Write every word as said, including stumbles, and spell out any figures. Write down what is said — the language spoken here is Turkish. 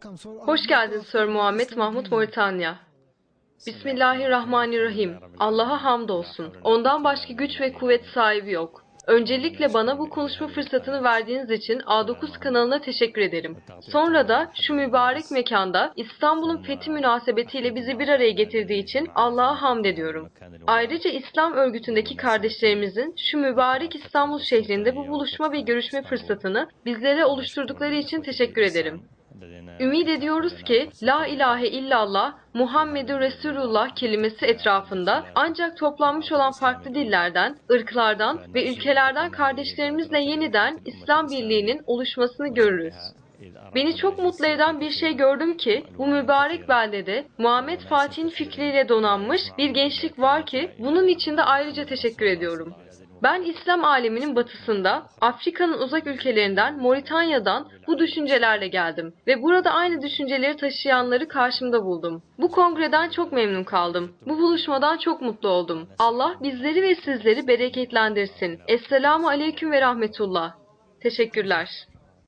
Hoş geldin Sir Muhammed Mahmud Moritanya. Bismillahirrahmanirrahim. Allah'a hamdolsun. Ondan başka güç ve kuvvet sahibi yok. Öncelikle bana bu konuşma fırsatını verdiğiniz için A dokuz kanalına teşekkür ederim. Sonra da şu mübarek mekanda İstanbul'un fethi münasebetiyle bizi bir araya getirdiği için Allah'a hamd ediyorum. Ayrıca İslam örgütündeki kardeşlerimizin şu mübarek İstanbul şehrinde bu buluşma ve görüşme fırsatını bizlere oluşturdukları için teşekkür ederim. Ümid ediyoruz ki La ilahe illallah Muhammedur Resulullah kelimesi etrafında ancak toplanmış olan farklı dillerden, ırklardan ve ülkelerden kardeşlerimizle yeniden İslam birliğinin oluşmasını görürüz. Beni çok mutlu eden bir şey gördüm ki bu mübarek beldede Muhammed Fatih'in fikriyle donanmış bir gençlik var ki bunun için de ayrıca teşekkür ediyorum. Ben İslam aleminin batısında, Afrika'nın uzak ülkelerinden, Moritanya'dan bu düşüncelerle geldim ve burada aynı düşünceleri taşıyanları karşımda buldum. Bu kongreden çok memnun kaldım. Bu buluşmadan çok mutlu oldum. Allah bizleri ve sizleri bereketlendirsin. Esselamu aleyküm ve rahmetullah. Teşekkürler.